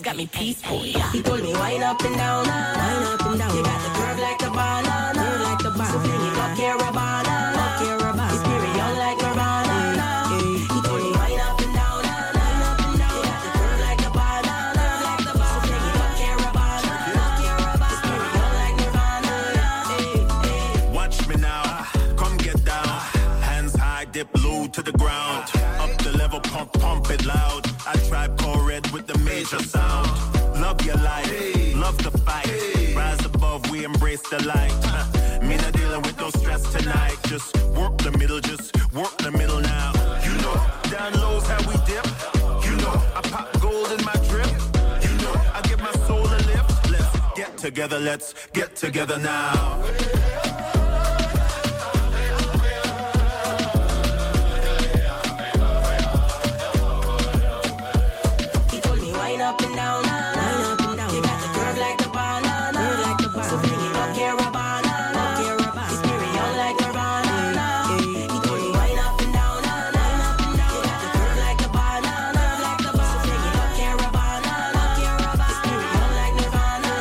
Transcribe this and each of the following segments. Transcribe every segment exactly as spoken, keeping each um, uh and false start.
got me peaceful. He told me wind up and down, wind up and down. You got the curve like the banana, curve like the banana. So fling it up, Caravana, up Caravana. His spirit young like Nirvana. He told me wind up and down, wind up and down. You got the curve like the banana, curve like the banana. So fling it up, Caravana, up Caravana. His spirit young like Nirvana. Watch me now, come get down. Hands high, dip low to the ground. Up the level, pump, pump it loud. I Tribe Called Red with the major sound. Love your life, love the fight. Rise above, we embrace the light. Me not dealing with no stress tonight. Just work the middle, just work the middle now. You know, down low's how we dip. You know, I pop gold in my drip. You know, I give my soul a lift. Let's get together, let's get together now. Up and down, wind up and down. You got the curve like the banana, curve like the banana. So bring it up, Caravana, up Caravana. His spirit young like Nirvana. He told me wind up and down, wind up and down. You got the curve like the banana, curve like the banana. So bring it up, Caravana, up Caravana. His spirit young like Nirvana.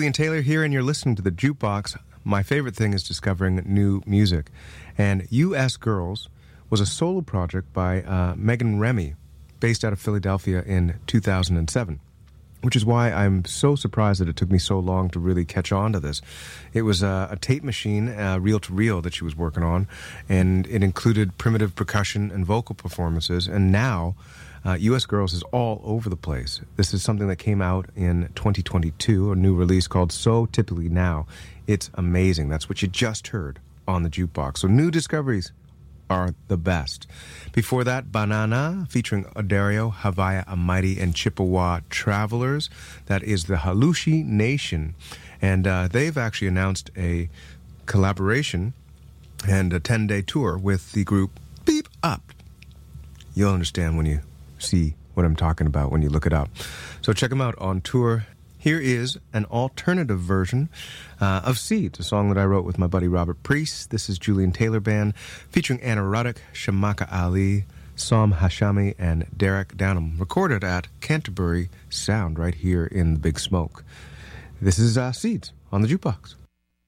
Julian Taylor here, and you're listening to The Jukebox. My favorite thing is discovering new music. And U S Girls was a solo project by uh, Megan Remy, based out of Philadelphia in two thousand seven. Which is why I'm so surprised that it took me so long to really catch on to this. It was a, a tape machine, uh, reel-to-reel, that she was working on, and it included primitive percussion and vocal performances, and now uh, U S Girls is all over the place. This is something that came out in twenty twenty-two, a new release called So Typically Now. It's amazing. That's what you just heard on The Jukebox. So new discoveries are the best. Before that, Banana featuring Odario, Havaya Almighty, and Chippewa Travelers. That is the Halushi Nation. And uh, they've actually announced a collaboration and a ten-day tour with the group Beep Up. You'll understand when you see what I'm talking about when you look it up. So check them out on tour. Here is an alternative version uh, of Seeds, a song that I wrote with my buddy Robert Priest. This is Julian Taylor Band, featuring Anna Ruddock, Shamaka Ali, Sam Hashami, and Derek Downham, recorded at Canterbury Sound right here in the Big Smoke. This is uh, Seeds on The Jukebox.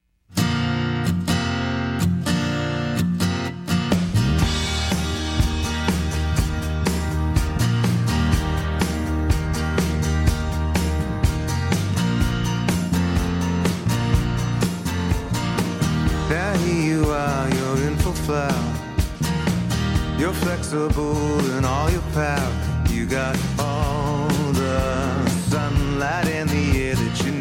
You're flexible in all your power. You got all the sunlight and the air that you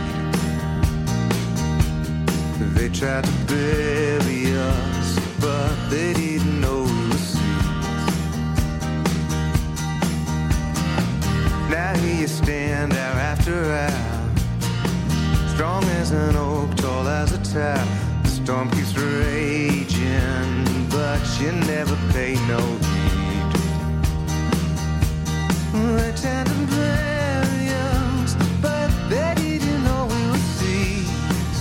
need. They tried to bury us, but they didn't know we were seeds. Now here you stand hour after hour, strong as an oak, tall as a tower. The storm keeps raging, but you never pay no heed. They tend to bury us, but they didn't know we were seeds.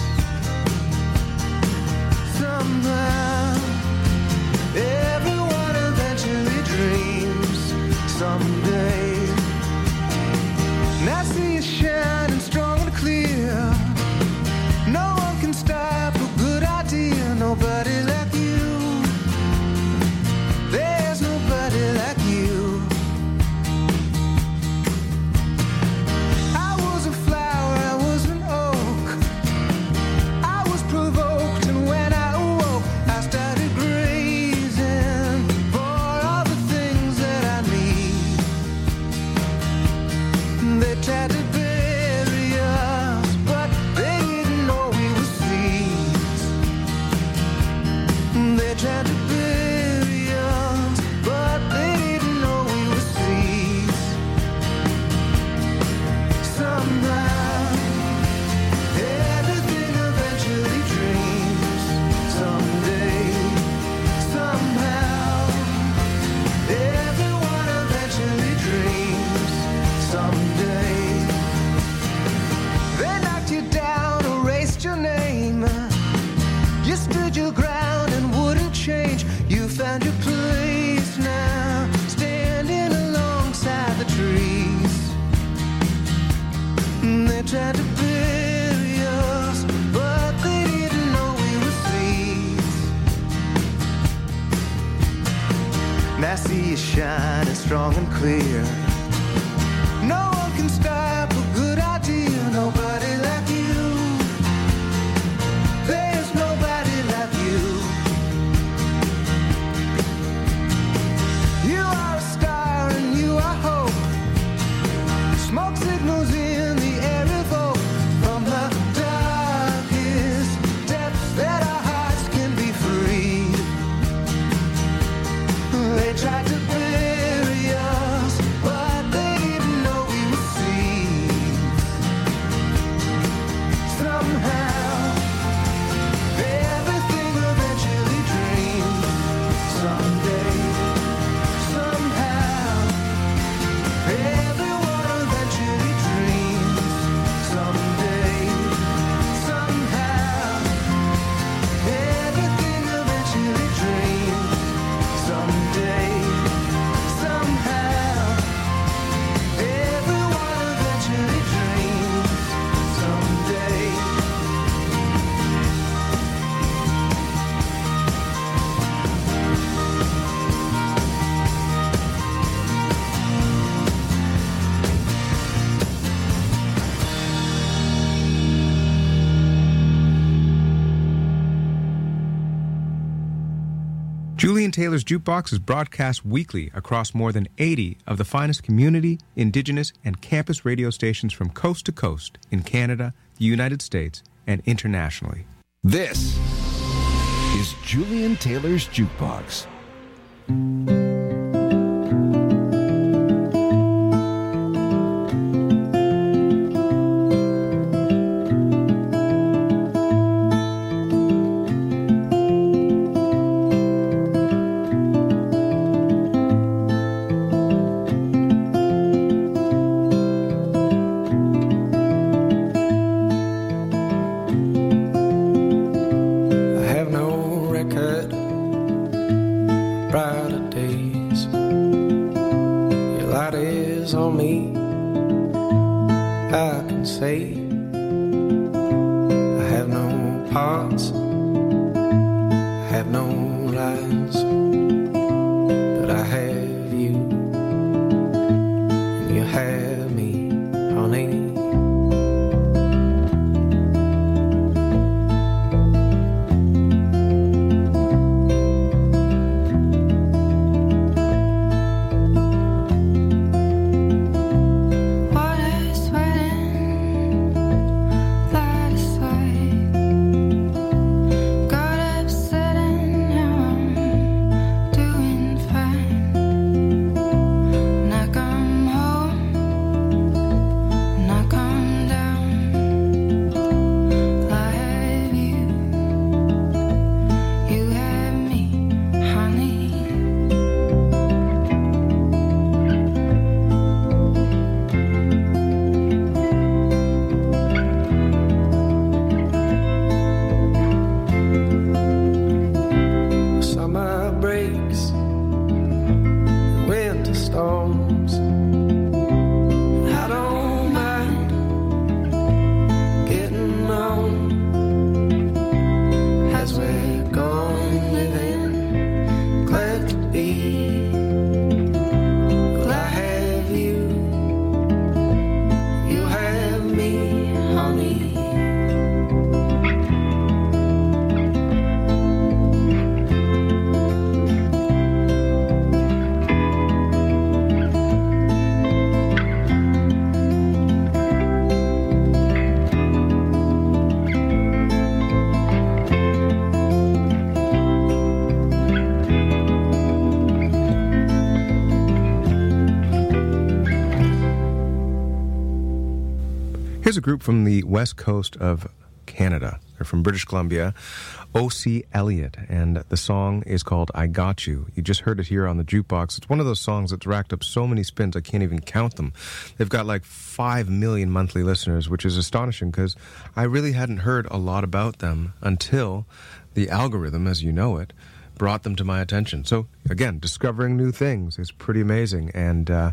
Somehow, everyone eventually dreams someday. And I see you shining strong and clear. No one can stop a good idea, nobody like you. There's nobody like you. I was a flower, I was an oak. I was provoked, and when I awoke, I started grazing for all the things that I need. They tried to bury us, but they didn't know we were seeds. They tried to bury us, but they didn't know we were seeds. Somehow, everything eventually dreams. Someday, somehow, everyone eventually dreams. Someday, they knocked you down, erased your name. You stood your ground and wouldn't change. You found your place now, standing alongside the trees. They tried to bury us, but they didn't know we were seeds. And I see you shining strong and clear. No one can stop a good idea, nobody like you. There's nobody like you. You are a star and you are hope. Smoke signals in the air evoke from the darkest depths that our hearts can be freed. They tried to bury us, but they didn't know we were seeds. Julian Taylor's Jukebox is broadcast weekly across more than eighty of the finest community, indigenous, and campus radio stations from coast to coast in Canada, the United States, and internationally. This is Julian Taylor's Jukebox. Here's a group from the west coast of Canada. They're from British Columbia, O C Elliott, and the song is called I Got You. You just heard it here on the Jukebox. It's one of those songs that's racked up so many spins I can't even count them. They've got like five million monthly listeners, which is astonishing because I really hadn't heard a lot about them until the algorithm, as you know it, brought them to my attention. So, again, discovering new things is pretty amazing, and uh,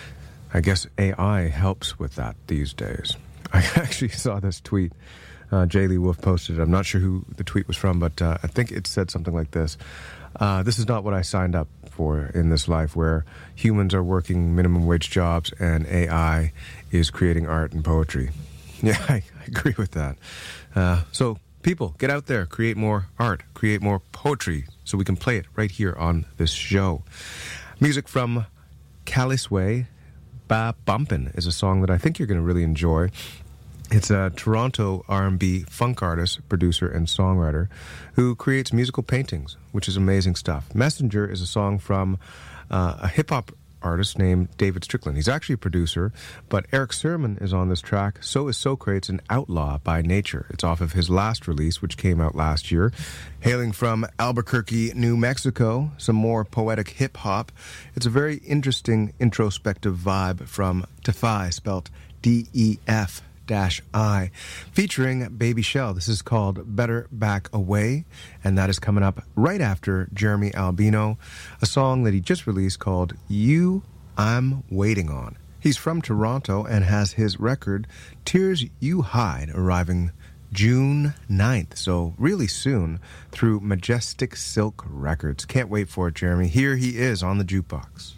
I guess A I helps with that these days. I actually saw this tweet. Uh, Jay Lee Wolf posted it. I'm not sure who the tweet was from, but uh, I think it said something like this. Uh, this is not what I signed up for in this life, where humans are working minimum wage jobs and A I is creating art and poetry. Yeah, I, I agree with that. Uh, so, people, get out there, create more art, create more poetry, so we can play it right here on this show. Music from Calisway, Ba Bumpin' is a song that I think you're going to really enjoy. It's a Toronto R and B funk artist, producer, and songwriter who creates musical paintings, which is amazing stuff. Messenger is a song from uh, a hip-hop artist named David Strickland. He's actually a producer, but Eric Sermon is on this track. So is Socrates, an outlaw by nature. It's off of his last release, which came out last year. Hailing from Albuquerque, New Mexico, some more poetic hip-hop. It's a very interesting introspective vibe from Defy, spelt D E F dash I, featuring Baby Shell. This is called Better Back Away, and that is coming up right after Jeremy Albino, a song that he just released called You I'm Waiting On. He's from Toronto and has his record Tears You Hide arriving June ninth, so really soon, through Majestic Silk Records. Can't wait for it, Jeremy. Here he is on the Jukebox.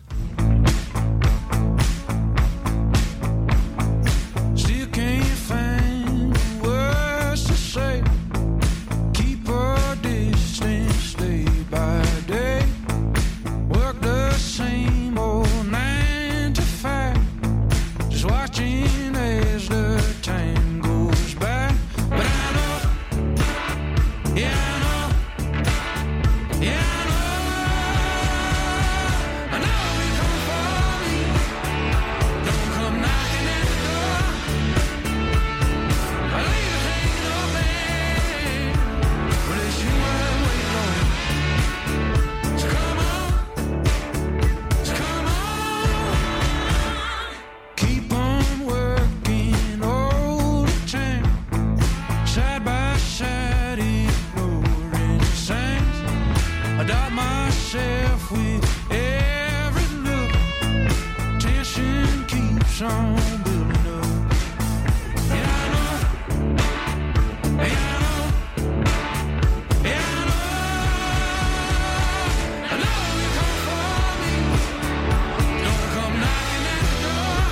Keep a distance day by day. some will know. Yeah, I know. Yeah, I know. Yeah, I know. I know you come for me. Don't come knocking at the door.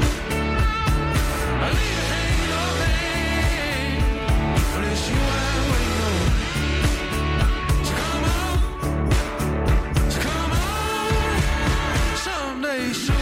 I leave you hanging on, man. But it's you I'm waiting on. So come on. So come on. Someday soon.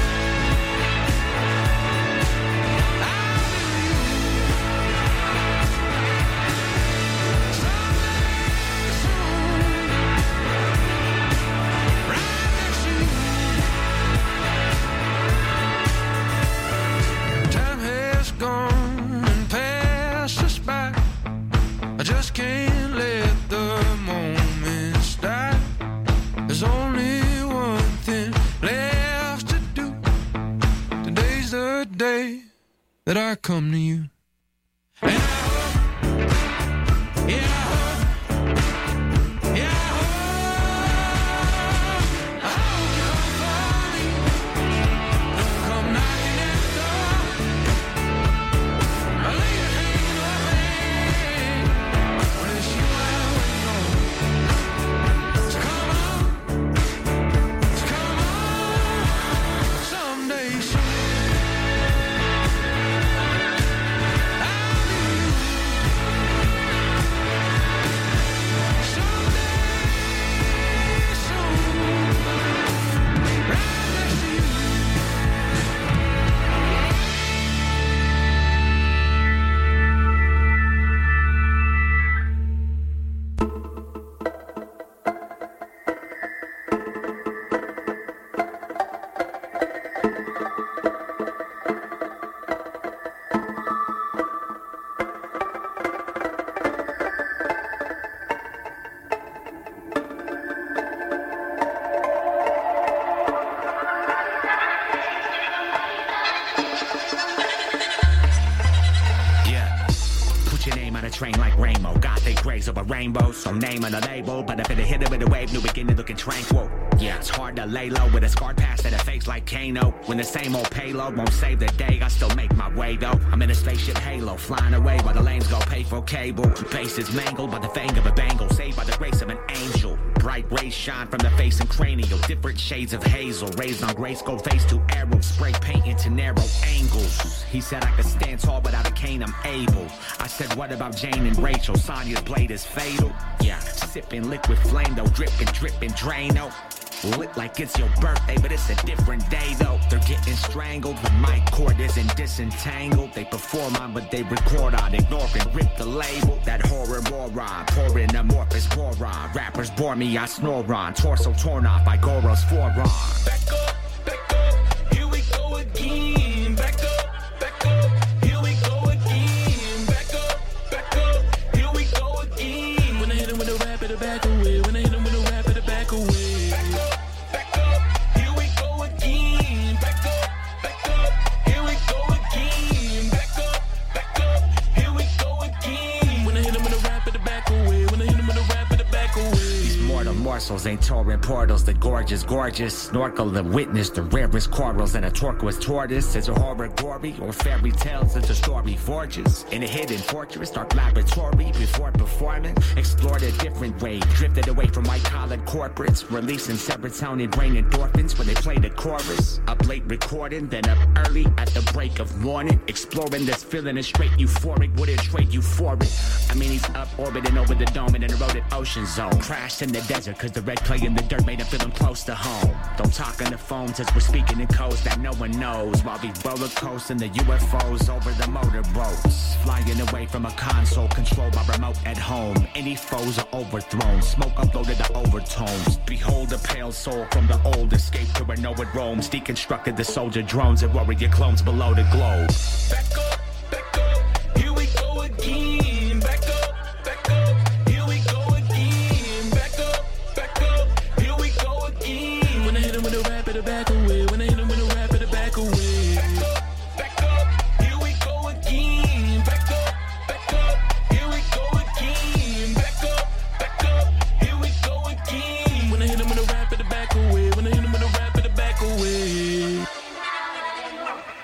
Time has gone and passed us by. I just can't let the moments die. There's only one thing left to do. Today's the day that I come to you. And I hope, yeah, I hope, yeah, I hope, I hope you come for me. Don't come knocking at the door. I leave you hanging on, man. But it's you I'm waiting on. So come on, so come on, someday soon. I'll be you. Someday soon. Right next to you. Yeah. Put your name on a train like Rainbow. Got they grace over rainbows. So name on a label. But if it hit it with a wave, new beginning looking tranquil. Yeah, it's hard to lay low with a scarred past at a face like Kano. When the same old payload won't save the day, I still make my way though. I'm in a spaceship halo, flying away while the lanes go pay for cable. Face is mangled by the fang of a bangle, saved by the grace of an angel. Bright rays shine from the face and cranial, different shades of hazel. Raised on grace, go face to arrow, spray paint into narrow angles. He said I could stand tall without a cane, I'm able. I said what about Jane and Rachel? Sonia's blade is fatal. Yeah, sipping liquid flame though, dripping, dripping, Drano. Lit like it's your birthday, but it's a different day though. They're getting strangled with mic cord isn't disentangled. They perform on, but they record on, ignore and rip the label. That horror moron, pouring amorphous boron. Rappers bore me, I snore on. Torso torn off by Goro's forearm. Back up, back up, here we go again. Back up, back up, here we go again. Back up, back up, here we go again. When I hit him with a rap at the back away. When I hit him with a rap at the back away. Back up, back up, here we go again. Back up, back up, here we go again. Back up, back up, here we go again. When I hit him with a rap at the back away. When I hit him with a rap at the back away. These mortal morsels ain't torrent portals. The gorgeous, gorgeous snorkel and witness the rarest corals and a turquoise tortoise. It's a horror gory or fairy tales. It's a story forges in a hidden fortress, dark laboratory. Before performing, explored a different way. Drifted away from white collar corporates, releasing serotonin, brain endorphins when they play the chorus. Up late recording, then up early at the break of morning. Exploring this feeling is straight euphoric. Wouldn't trade euphoric. I mean, he's up orbiting over the dome in an eroded ocean zone. Crashed in the desert cause the red clay in the dirt made him feel him close to home. Don't talk on the phone since we're speaking in codes that no one knows. While we roller coasting the U F Os over the motorboats. Flying away from a console controlled by remote at home. Any foes are overthrown. Smoke uploaded the overtones. Behold a pale soul from the old. Escape to where no one roams. Deconstructed the soldier drones and warrior clones below the globe. Back up, back up, here we go again. Back up, back up, here we go again. Back up, back up, here we go again. When I hit him with a rap at the back away. When I hit him with a rap at the back away. Back up, back up, here we go again. Back up, back up, here we go again. Back up, back up, here we go again. When I hit him with a rap at the back away. When I hit him with a rap at the back away.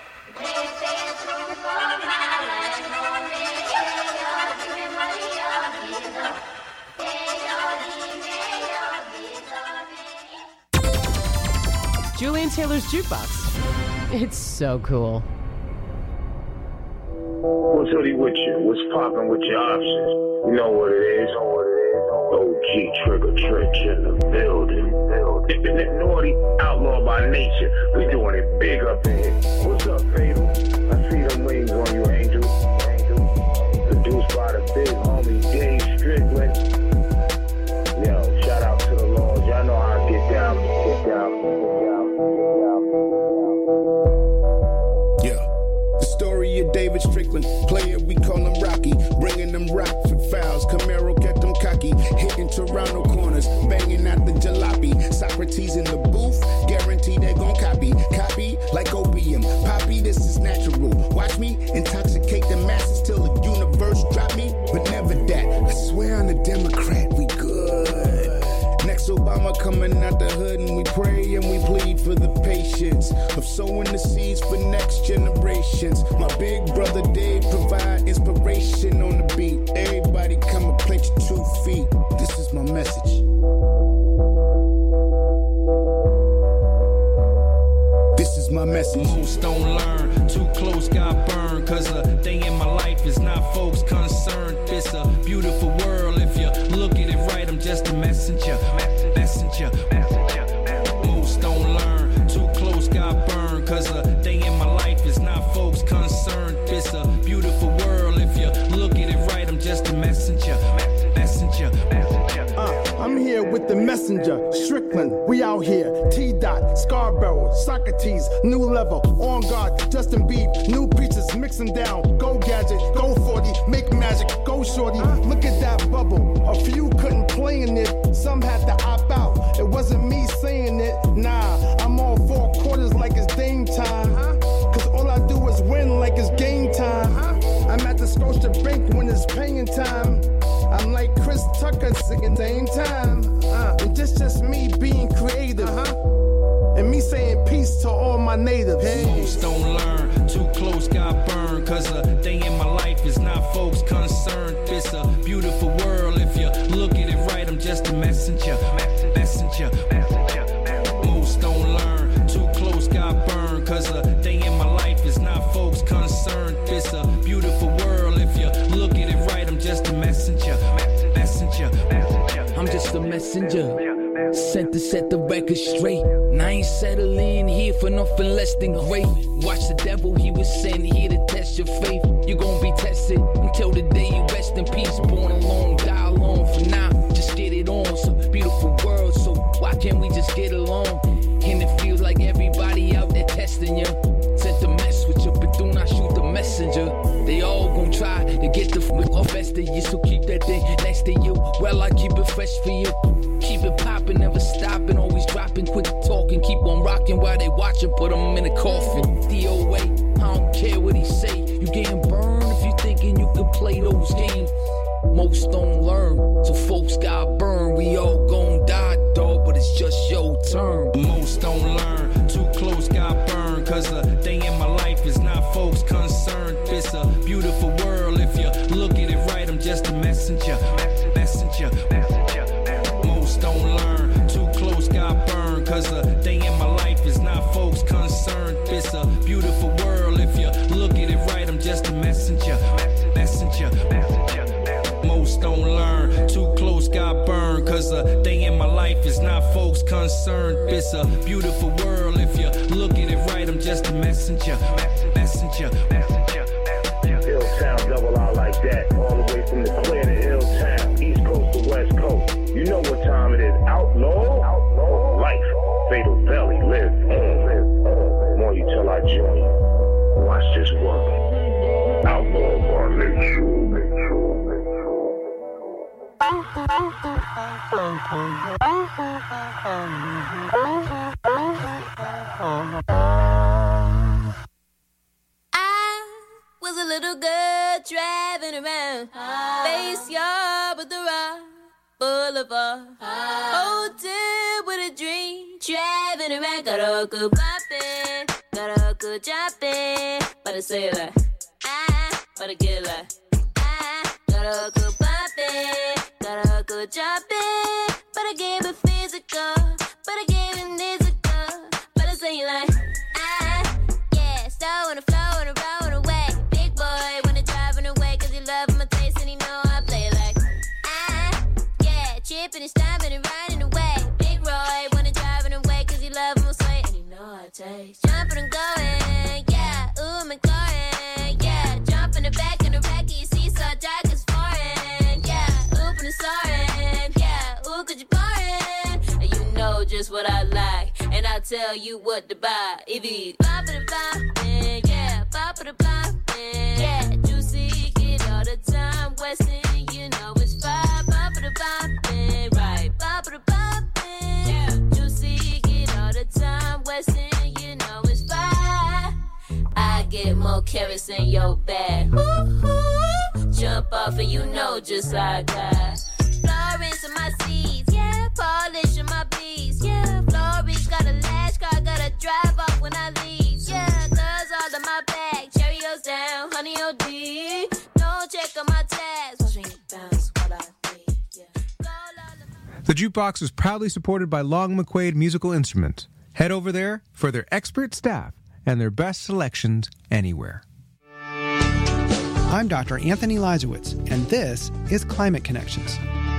Julian Taylor's Jukebox. It's so cool. What's hoodie with you? What's poppin' with your options? You know what it is. You know what it is. O G Trigger Trench in the building. Dipping it naughty, outlaw by nature. We doing it big up in here. What's up, Fatal? I see them wings on you, Angel. Angel. Produced by the big homie Dave Strickland. Yo, shout out to the Lord. Y'all know how I get down. Get down. Get down. Get down. Yeah. The story of David Strickland, player we call him Rocky, bringing them Rockford fouls. Camaro kept them cocky, hitting Toronto corners, banging out the jalopy. Socrates in the booth, guarantee they gon' copy, copy like opium. Poppy, this is natural. Watch me intoxicate the masses till the universe drop me, but never that. I swear I'm a Democrat, we good. Next Obama coming out the hood and we pray and we plead for the patience of sowing the seeds for next generations. My big brother Dave provide inspiration on the beat. Everybody come and plant your two feet. This is my message. This is my message. Most don't learn, too close got burned. Cause a day in my life is not folks concerned. It's a beautiful world if you look at it right. I'm just a messenger, messenger, messenger. Most don't learn, too close got burned. Cause a day in my life is not folks concerned. It's a beautiful world if you look at it right. I'm just a messenger, messenger, messenger. Uh, I'm here with the messenger, Strickland. We out here, T-Dot, Scarborough, Socrates, new level, on guard, Justin Bieber, new preachers, mix them down. Go gadget, go forty, make magic, go shorty. Look at that bubble. A few couldn't play in it, some had to opt out. It wasn't me saying it, nah. I'm all four quarters like it's Dame time. Cause all I do is win like it's game time. I'm at the Scotia Bank when it's paying time. I'm like Chris Tucker singing same time. Uh, and this just me being creative. Uh-huh. And me saying peace to all my natives. Hey. Most don't learn, too close got burned. Cause a day in my life is not folks concerned. It's a beautiful world if you look at it right. I'm just a messenger, messenger, messenger. Most don't learn, too close got burned. Cause a day in my life is not folks concerned. It's a beautiful world if you look at it right. I'm just a messenger, messenger, messenger. I'm just a messenger, sent to set the record straight. And I ain't settling here for nothing less than great. Watch the devil, he was sent here to test your faith. You gon' be tested until the day you rest in peace. Born alone, die alone. For now, just get it on. It's a beautiful world, so why can't we just get along? And it feels like everybody out there testing you. Sent to mess with you, but do not shoot the messenger. They all gon' try to get the f*** best of you, so keep that thing next to you. Well, I keep it fresh for you. Keep it poppin', never stopping, always dropping, quit talking, keep on rocking while they watching, put them in a coffin. D O A, I don't care what he say, you getting burned if you thinking you can play those games. Most don't learn, so folks got burned, we all gon' die, dog, but it's just your turn. Most don't learn, too close got burned. Cause a day in my life is not folks concerned. It's a beautiful world if you look at it right. I'm just a messenger, messenger, messenger. Most don't learn, too close got burned. Cause a day in my life is not folks concerned. It's a beautiful world if you look at it right. I'm just a messenger, messenger, messenger. Most don't learn, too close got burned. Cause a day in my life is not folks concerned. It's a beautiful world if you look at it right. I'm just a messenger, messenger, messenger. Hilltown, double R like that. All the way from the clear to Hilltown. East coast to west coast. You know what time it is. Outlaw, outlaw, life. Fatal belly, live on, live on. More you till I join. Watch this work. Outlaw bar, make sure, make sure, make sure. I was a little girl driving around Face Yard with the rock Boulevard Hotel with a dream Driving around, got a good bumpin', got a good jumpin', but I say it like ah, but I get it like ah, got a good bumpin', got a good jumpin', but I gave it physical, but I gave it physical, but I finish stopping and riding away. Big Roy wanna drive in away cause he love him sway. And he know I taste. Jumping and going, yeah. Ooh, McLaren, yeah. Jump in the back in the rack, you see, so dark is foreign, yeah. Open the soaring, yeah. Ooh, could you pouring? And you know just what I like, and I'll tell you what to buy. If you bop it, bop it, yeah. Bop it, bop it, yeah. Juicy, get all the time. Westin, you know it's fire. Bop it, bop it, right. Bop it, bop it, yeah. Juicy, get all the time. Westin, you know it's fire. I get more carrots in your bag. Ooh, ooh. Jump off and you know just how I got. Florence in my seeds, yeah. Polish in my beads, yeah. Florence got a lash car, gotta drive off when I leave, yeah. Girls all in my bag, Cheerios down, honey O D. No check on my tabs, watch me bounce while I leave, yeah. The Jukebox is proudly supported by Long McQuaid Musical Instruments. Head over there for their expert staff and their best selections anywhere. I'm Doctor Anthony Lizowitz, and this is Climate Connections.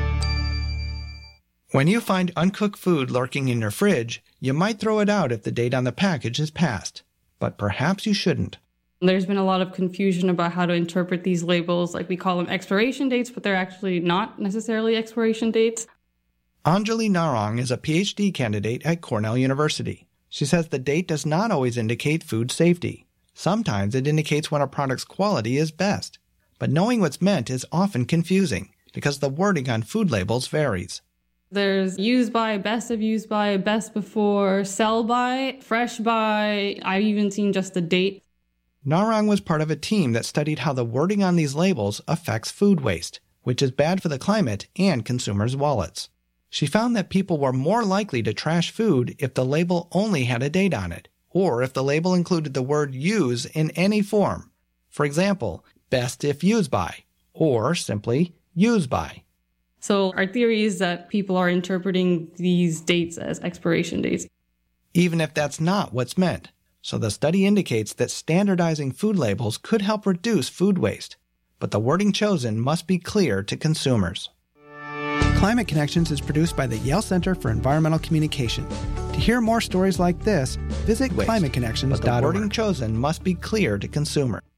When you find uncooked food lurking in your fridge, you might throw it out if the date on the package is passed. But perhaps you shouldn't. There's been a lot of confusion about how to interpret these labels. Like, we call them expiration dates, but they're actually not necessarily expiration dates. Anjali Narang is a P H D candidate at Cornell University. She says the date does not always indicate food safety. Sometimes it indicates when a product's quality is best. But knowing what's meant is often confusing because the wording on food labels varies. There's use by, best of use by, best before, sell by, fresh by. I've even seen just the date. Narang was part of a team that studied how the wording on these labels affects food waste, which is bad for the climate and consumers' wallets. She found that people were more likely to trash food if the label only had a date on it, or if the label included the word use in any form. For example, best if used by, or simply use by. So our theory is that people are interpreting these dates as expiration dates. Even if that's not what's meant. So the study indicates that standardizing food labels could help reduce food waste, but the wording chosen must be clear to consumers. Climate Connections is produced by the Yale Center for Environmental Communication. To hear more stories like this, visit climate connections dot org. But the wording chosen must be clear to consumers.